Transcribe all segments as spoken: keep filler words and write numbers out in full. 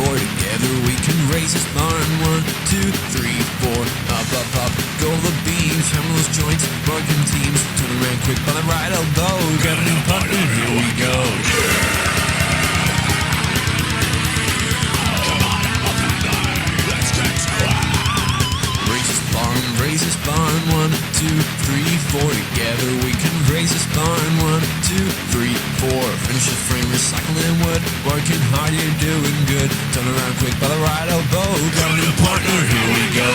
four. Together we can raise this barn. One, two, three, four. Up, up, up, go the beams. Hammer those joints, working teams. Turn around quick by the right elbow. Got a new partner, here we go. Raise this barn, raise this barn. One, two, three, four. Together we can raise this barn. One, two, three, four. Finish the frame, recycling wood. Working hard, you're doing good. Turn around quick by the right elbow. Got a new partner, here we go.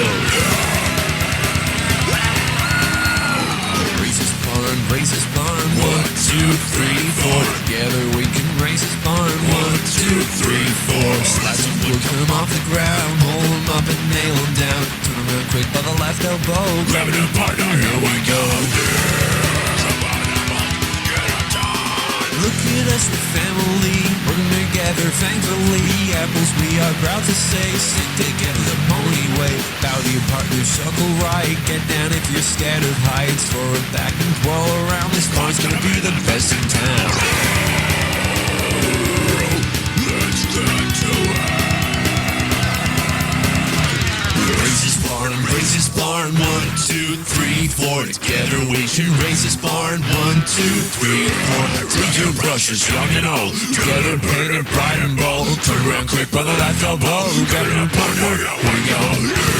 Raise this barn, raise this barn. One, two, three, four. Together we can raise this barn. One, two, three, four. Slice of wood, come off the ground. Hold them up and nail them down. Turn around quick by the left elbow. Grab a new partner, here we go. Look at us, the family, working together, thankfully. Apples, we are proud to say, stick together the Pony way. Bow to your partner, circle right. Get down if you're scared of heights. Throw it back and twirl around. This barn's gonna be the best in town. Let's get to it. Raise this barn, raise this barn. One, two, three, four. Together we can raise this barn. One, two, three, four. Take your brushes, young and old. Together paint it bright and bold. Turn around quick by the left elbow. Got a new partner, here we go.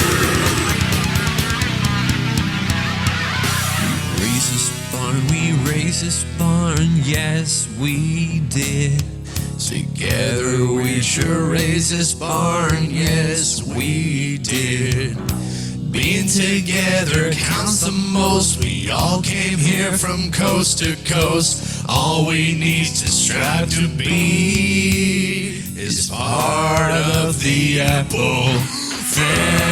Raise this barn, we raise this barn. Yes, we did. Together we sure raise this barn. Yes, we did. Being together counts the most. We all came here from coast to coast. All we need to strive to be is part of the Apple family.